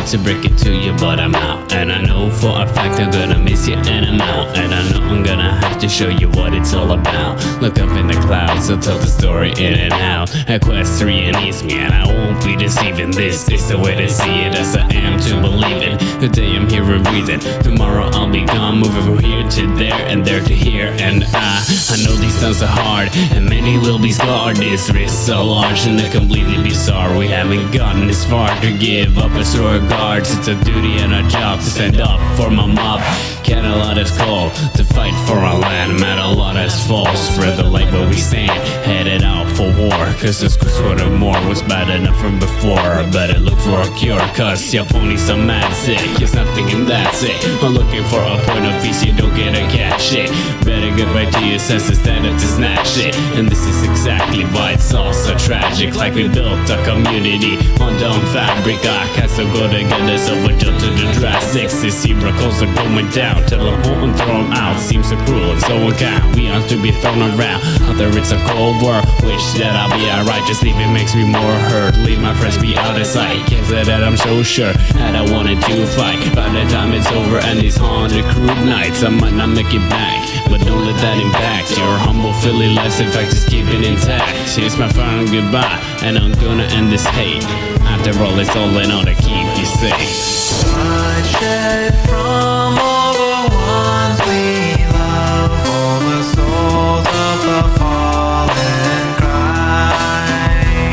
to break it to you, but I'm out. And I know for a fact I'm gonna miss you and I'm out. And I know I'm gonna have to show you what it's all about. Look up in the clouds, I'll tell the story in and out. Equestrian eats me and I won't be deceiving. This is the way to see it as I am to believe it. Today I'm here and breathing, tomorrow I'll be gone. Moving from here to there and there to here. And I know these times are hard and many will be scarred. This risk so large and they're completely bizarre. We haven't gotten this far to give up a store guards. It's a duty and a job to stand up for my mob. Can't a lot is called to fight for our land. Mad a lot is false. Spread the light where we stand, headed out for war. Cause this sort of more was bad enough from before. Better look for a cure, cause your ponies are mad sick. You're not thinking that's it. I'm looking for a point of peace, you don't get a catch it. Better get right to your senses, stand up to snatch it. And this is exactly why it's all so tragic. Like we built a community on dumb fabric. I can't still go together, so we jump to the drastics. These miracles are going down, teleport and throw them out. Seems so cruel and so unkind, we ought to be thrown around. Although it's a cold world, wish that I'll be alright. Just leaving makes me more hurt, leave my friends be out of sight. Can't say that I'm so sure that I wanted to fight. By the time it's over and these haunted crude nights, I might not make it back, but don't let that impact your humble Philly life. In fact, just keep it intact. It's my final goodbye, and I'm gonna end this hate. After all, it's all in all to keep you safe. Bloodshed from all the ones we love, all the souls of the fallen cry.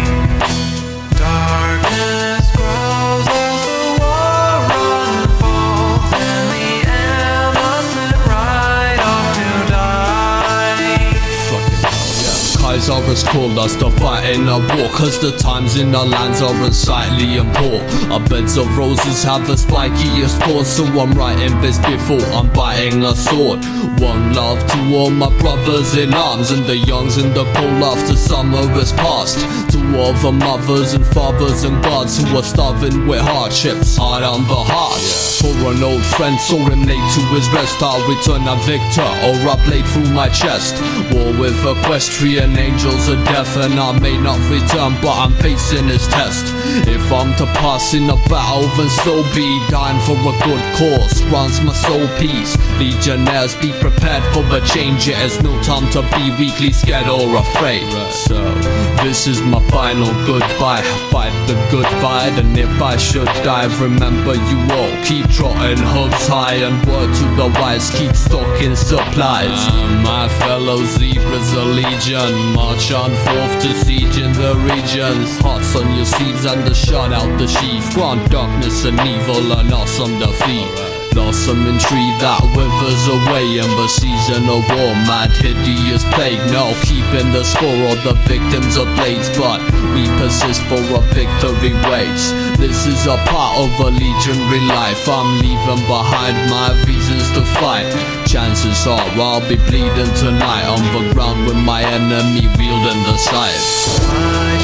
Darkness grows as the war unfolds, and the innocent ride off to die. Kaiser called us to fight in a war, cause the times in our lands are unsightly and poor. Our beds of roses have the spikiest thorns, so I'm writing this before I'm biting a sword. One love to all my brothers in arms, and the youngs in the cold after summer is past. To all the mothers and fathers and gods who are starving with hardships hard on the heart. For an old friend, saw him late to his rest, I'll return a victor, or a blade through my chest. War with equestrian angels of death, and I may not return, but I'm facing his test. If I'm to pass in a battle, then so be. Dying for a good cause grants my soul peace. Legionnaires, be prepared for the change. It is no time to be weakly scared or afraid. So this is my final goodbye. Fight the good fight, and if I should die, remember you all. Keep trotting hooves high, and word to the wise, keep stocking supplies. My fellow zebras, a legion, march on forth to siege in the regions. Hearts on your sleeves and the shot out the sheath. Grant darkness and evil an awesome defeat. Blossom and tree that withers away in the season of war. Mad hideous plague, no keeping the score of the victims of blades, but we persist for a victory waits. This is a part of a legionary life. I'm leaving behind my reasons to fight. Chances are I'll be bleeding tonight on the ground with my enemy wielding the scythe.